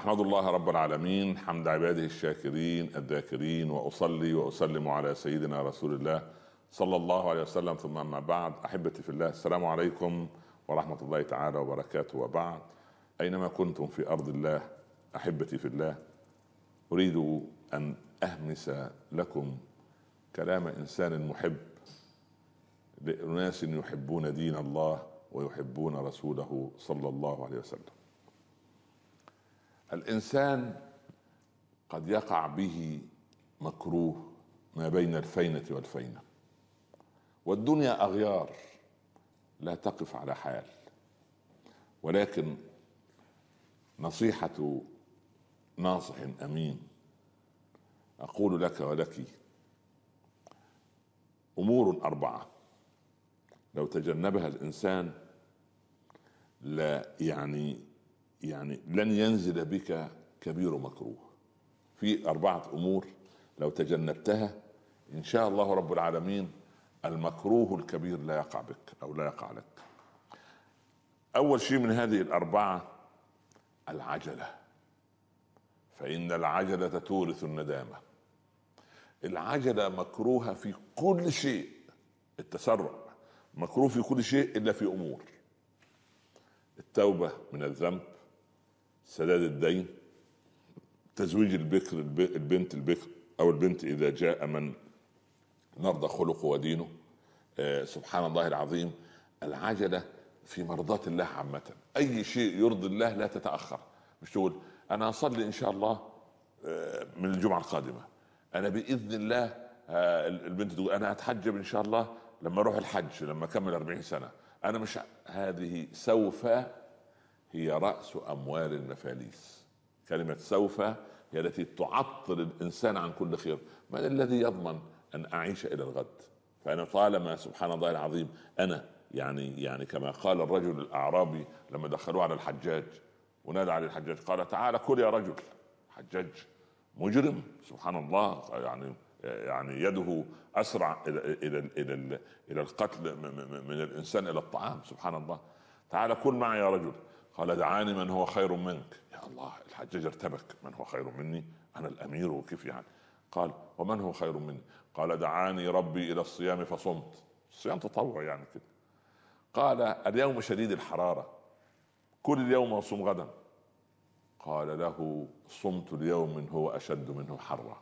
أحمد الله رب العالمين حمد عباده الشاكرين الذاكرين، وأصلي وأسلم على سيدنا رسول الله صلى الله عليه وسلم. ثم أما بعد، أحبتي في الله، السلام عليكم ورحمة الله تعالى وبركاته. وبعد، أينما كنتم في أرض الله أحبتي في الله، أريد أن أهمس لكم كلام إنسان محب لأناس يحبون دين الله ويحبون رسوله صلى الله عليه وسلم. الإنسان قد يقع به مكروه ما بين الفينة والفينة، والدنيا أغيار لا تقف على حال، ولكن نصيحة ناصح أمين أقول لك ولك: أمور 4 لو تجنبها الإنسان لا يعني لن ينزل بك كبير مكروه. في 4 أمور لو تجنبتها إن شاء الله رب العالمين المكروه الكبير لا يقع بك أو لا يقع لك. أول شيء من هذه 4 العجلة، فإن العجلة تورث الندامة. العجلة مكروهة في كل شيء، التسرع مكروه في كل شيء إلا في أمور: التوبة من الذنب، سداد الدين، تزويج البنت البكر أو البنت إذا جاء من نرضى خلقه ودينه. سبحان الله العظيم. العجلة في مرضاة الله عامة، أي شيء يرضي الله لا تتأخر. مش تقول أنا أصلي إن شاء الله من الجمعة القادمة، أنا بإذن الله البنت تقول أنا أتحجب إن شاء الله لما أروح الحج لما أكمل 40 سنة. أنا مش هذه سوف هي رأس أموال المفاليس. كلمة سوف هي التي تعطل الإنسان عن كل خير. من الذي يضمن أن أعيش إلى الغد؟ فأنا طالما سبحان الله العظيم أنا يعني كما قال الرجل الأعرابي لما دخلوه على الحجاج ونادى على الحجاج قال: تعال كل يا رجل. حجاج مجرم سبحان الله، يعني يده أسرع إلى القتل من الإنسان إلى الطعام. سبحان الله. تعال كل معي يا رجل. قال: دعاني من هو خير منك. يا الله، الحجاج ارتبك، من هو خير مني؟ أنا الأمير وكيف يعني؟ قال: ومن هو خير مني؟ قال: دعاني ربي إلى الصيام فصمت. الصيام تطوع يعني كده. قال: اليوم شديد الحرارة، كل اليوم وصم غدا. قال له: صمت اليوم هو أشد منه حرا.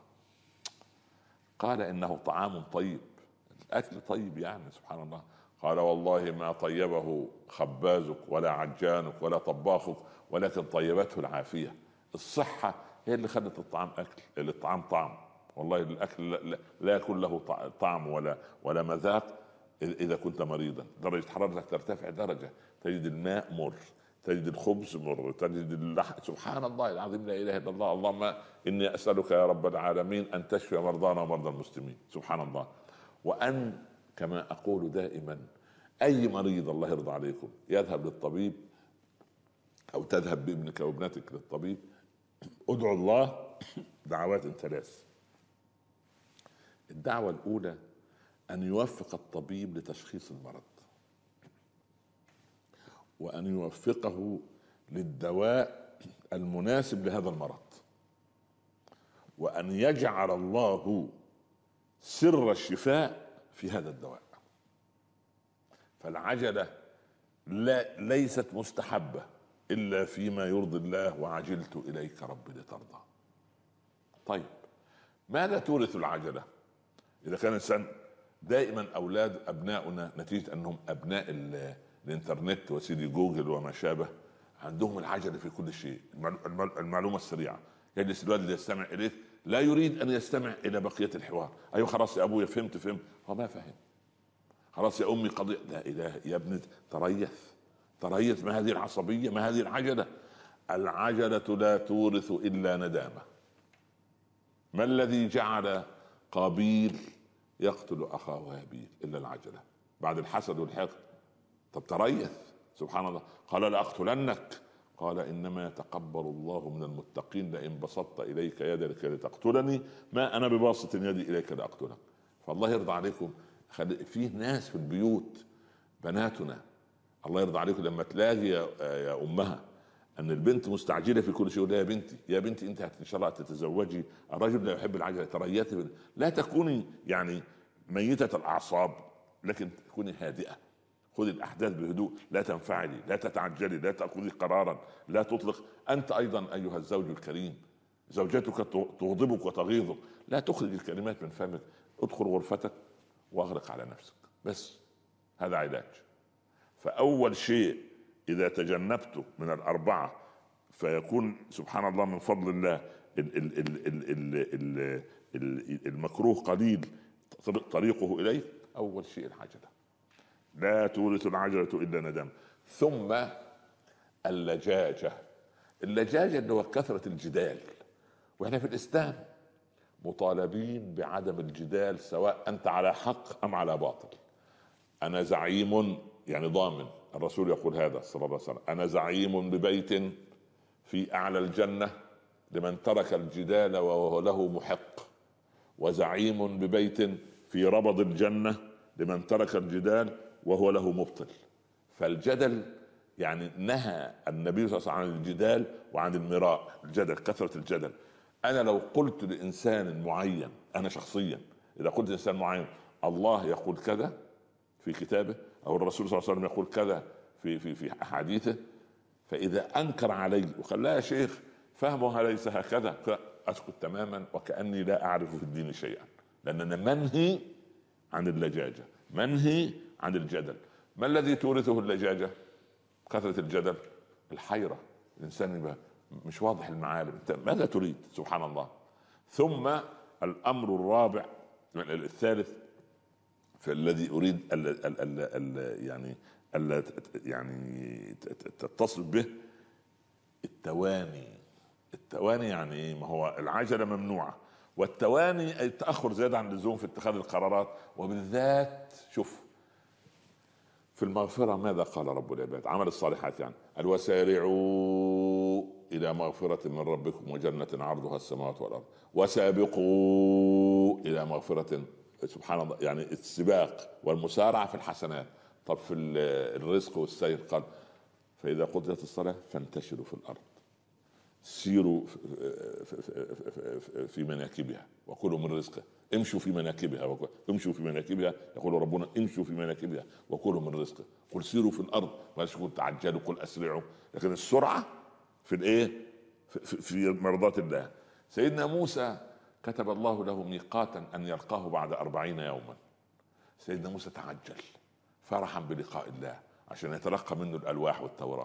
قال: إنه طعام طيب، الأكل طيب يعني سبحان الله. قال: والله ما طيبه خبازك ولا عجانك ولا طباخك، ولكن طيبته العافية. الصحة هي اللي خلت الطعام أكل، الطعام طعم. والله الأكل لا يكون له طعم ولا مذاق إذا كنت مريضا. درجة حرارتك ترتفع درجة، تجد الماء مر، تجد الخبز مر، تجد اللحم. سبحان الله العظيم، لا إله إلا الله. اللهم إني أسألك يا رب العالمين أن تشفي مرضانا ومرضى المسلمين. سبحان الله. وأن كما أقول دائما، أي مريض الله يرضى عليكم يذهب للطبيب أو تذهب بابنك أو ابنتك للطبيب، ادعو الله دعوات 3. الدعوة الأولى أن يوفق الطبيب لتشخيص المرض، وأن يوفقه للدواء المناسب لهذا المرض، وأن يجعل الله سر الشفاء في هذا الدواء. فالعجلة ليست مستحبة إلا فيما يرضي الله، وعجلت إليك ربي لترضى. طيب، ماذا تورث العجلة؟ إذا كان الإنسان دائما أبناؤنا نتيجة أنهم أبناء الإنترنت وسيدي جوجل وما شابه، عندهم العجلة في كل شيء، المعلومة السريعة. يجلس الولد يستمع إليك لا يريد أن يستمع إلى بقية الحوار. أيوة خلاص يا أبويا فهمت، هو ما فهم. خلاص يا أمي قضية، لا إله يا ابني، تريث. ما هذه العصبية؟ ما هذه العجلة؟ العجلة لا تورث إلا ندامة. ما الذي جعل قابيل يقتل أخاه هابيل إلا العجلة بعد الحسد والحقد؟ طب تريث. سبحان الله. قال: لأقتلنك. قال: إنما يتقبل الله من المتقين، لئن بسطت إليك يدك لتقتلني ما أنا بباسط يدي إليك لأقتلك. فالله يرضى عليكم، فيه ناس في البيوت بناتنا الله يرضى عليكم لما تلاقي يا أمها ان البنت مستعجله في كل شيء. لا يا بنتي، يا بنتي انت ان شاء الله تتزوجي الرجل لا يحب العجله، تريتي لا تكوني يعني ميته الاعصاب، لكن تكوني هادئه. خذي الاحداث بهدوء، لا تنفعلي، لا تتعجلي، لا تاخذي قرارا، لا تطلق. انت ايضا ايها الزوج الكريم، زوجتك تغضبك وتغيظك، لا تخرج الكلمات من فمك. ادخل غرفتك واغلق على نفسك، بس هذا علاج. فاول شيء اذا تجنبته من الاربعه فيكون سبحان الله من فضل الله المكروه قليل طريقه اليه. اول شيء العجله، لا تورث العجله الا ندم. ثم اللجاجه. اللجاجه اللي هو كثره الجدال، واحنا في الاسلام مطالبين بعدم الجدال، سواء انت على حق ام على باطل. انا زعيم، يعني ضامن، الرسول يقول هذا صلى الله عليه وسلم: انا زعيم ببيت في اعلى الجنه لمن ترك الجدال وهو له محق، وزعيم ببيت في ربض الجنه لمن ترك الجدال وهو له مبطل. فالجدل يعني نهى النبي صلى الله عليه وسلم عن الجدال وعن المراء. الجدل، كثرة الجدل. أنا لو قلت لإنسان معين، أنا شخصيا إذا قلت لإنسان معين الله يقول كذا في كتابه، أو الرسول صلى الله عليه وسلم يقول كذا في أحاديثه، فإذا أنكر علي وقال لا يا شيخ فهمها ليس هكذا، فأسكت تماما وكأني لا أعرف في الدين شيئا، لأننا منهي عن اللجاجة، منهي عن الجدل. ما الذي تورثه اللجاجة؟ كثرة الجدل، الحيرة، الإنسان يبقى مش واضح المعالم، انت ماذا تريد؟ سبحان الله. ثم الأمر الرابع الثالث في الذي أريد يعني تتصل به: التواني. التواني يعني ايه؟ ما هو العجلة ممنوعة، والتواني أي التأخر زيادة عن اللزوم في اتخاذ القرارات. وبالذات شوف في المغفرة ماذا قال رب العباد؟ عمل الصالحات يعني: وسارعوا إلى مغفرة من ربكم وجنة عرضها السماوات والأرض وسابقوا إلى مغفرة. سبحان الله، يعني السباق والمسارعة في الحسنات. طب في الرزق والسير قال: فإذا قضيت الصلاة فانتشروا في الأرض، سيروا في مناكبها وكلوا من رزقه. امشوا في مناكبها امشوا في مناكبها، يقول ربنا: امشوا في مناكبها وكلوا من رزقه. قل سيروا في الارض، ما تقول تعجلوا، قل اسرعوا. لكن السرعه في الايه؟ في مرضات الله. سيدنا موسى كتب الله له ميقاتا ان يلقاه بعد 40 يوما. سيدنا موسى تعجل فرحا بلقاء الله عشان يتلقى منه الالواح والتوراه،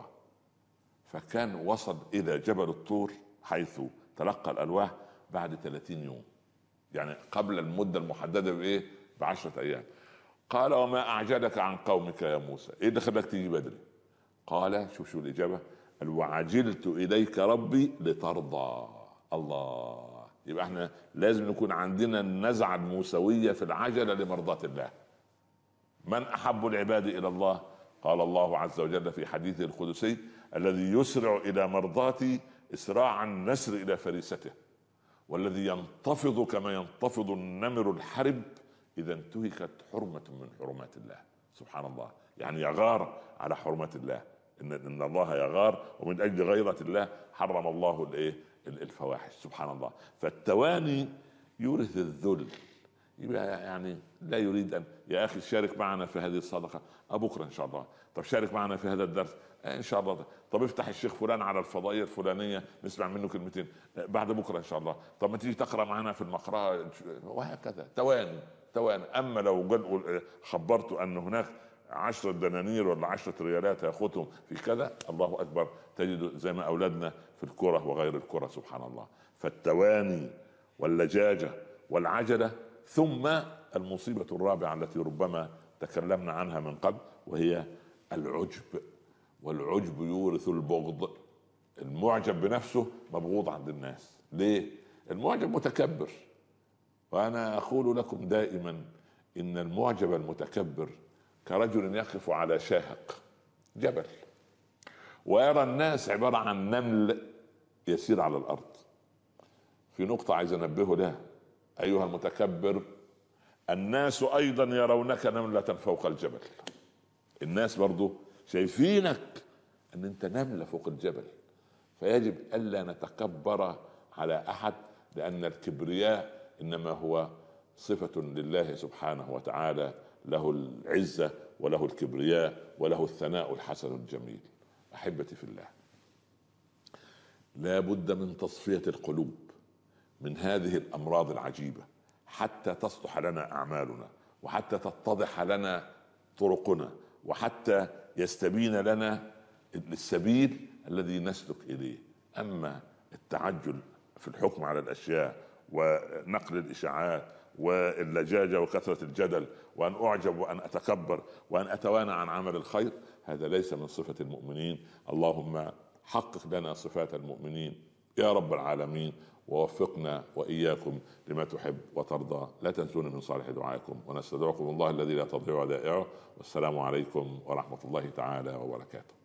فكان وصل الى جبل الطور حيث تلقى الالواح بعد 30 يوم، يعني قبل المده المحدده بايه؟ ب10 ايام. قال: وما اعجلك عن قومك يا موسى؟ ايه اللي خلاك تيجي بدري؟ قال: شو الاجابه؟ قال: وعجلت اليك ربي لترضى. الله، يبقى احنا لازم نكون عندنا النزعه الموسويه في العجله لمرضاه الله. من احب العباد الى الله؟ قال الله عز وجل في حديثه القدسي: الذي يسرع الى مرضاتي اسراع النسر الى فريسته، والذي ينتفض كما ينتفض النمر الحرب اذا انتهكت حرمة من حرمات الله. سبحان الله، يعني يغار على حرمات الله. ان الله يغار، ومن اجل غيرة الله حرم الله الايه؟ الفواحش. سبحان الله. فالتواني يورث الذل، يبقى يعني لا يريد ان يا اخي شارك معنا في هذه الصدقه بكره ان شاء الله. طب شارك معنا في هذا الدرس ان شاء الله. طب افتح الشيخ فلان على الفضائيه الفلانيه نسمع منه كلمتين بعد بكره ان شاء الله. طب ما تيجي تقرا معنا في المقرأة، وهكذا. تواني. اما لو قال خبرت ان هناك 10 دنانير ولا 10 ريالات ياخذهم في كذا، الله اكبر، تجد زي ما اولادنا في الكره وغير الكره. سبحان الله. فالتواني واللجاجه والعجله. ثم المصيبة الرابعة التي ربما تكلمنا عنها من قبل، وهي العجب. والعجب يورث البغض. المعجب بنفسه مبغوض عند الناس. ليه؟ المعجب متكبر. وأنا أقول لكم دائما إن المعجب المتكبر كرجل يقف على شاهق جبل ويرى الناس عبارة عن نمل يسير على الأرض. في نقطة عايز أنبهه لها أيها المتكبر: الناس أيضا يرونك نملة فوق الجبل. الناس برضو شايفينك أن أنت نملة فوق الجبل، فيجب ألا نتكبر على أحد، لأن الكبرياء إنما هو صفة لله سبحانه وتعالى، له العزة وله الكبرياء وله الثناء الحسن الجميل. أحبتي في الله، لا بد من تصفية القلوب من هذه الأمراض العجيبة حتى تصلح لنا أعمالنا، وحتى تتضح لنا طرقنا، وحتى يستبين لنا السبيل الذي نسلك إليه. أما التعجل في الحكم على الأشياء ونقل الإشاعات واللجاجة وكثرة الجدل، وأن أعجب وأن أتكبر وأن أتوانى عن عمل الخير، هذا ليس من صفة المؤمنين. اللهم حقق لنا صفات المؤمنين يا رب العالمين، ووفقنا وإياكم لما تحب وترضى. لا تنسونا من صالح دعائكم، ونستودعكم الله الذي لا تضيع ودائعه. والسلام عليكم ورحمة الله تعالى وبركاته.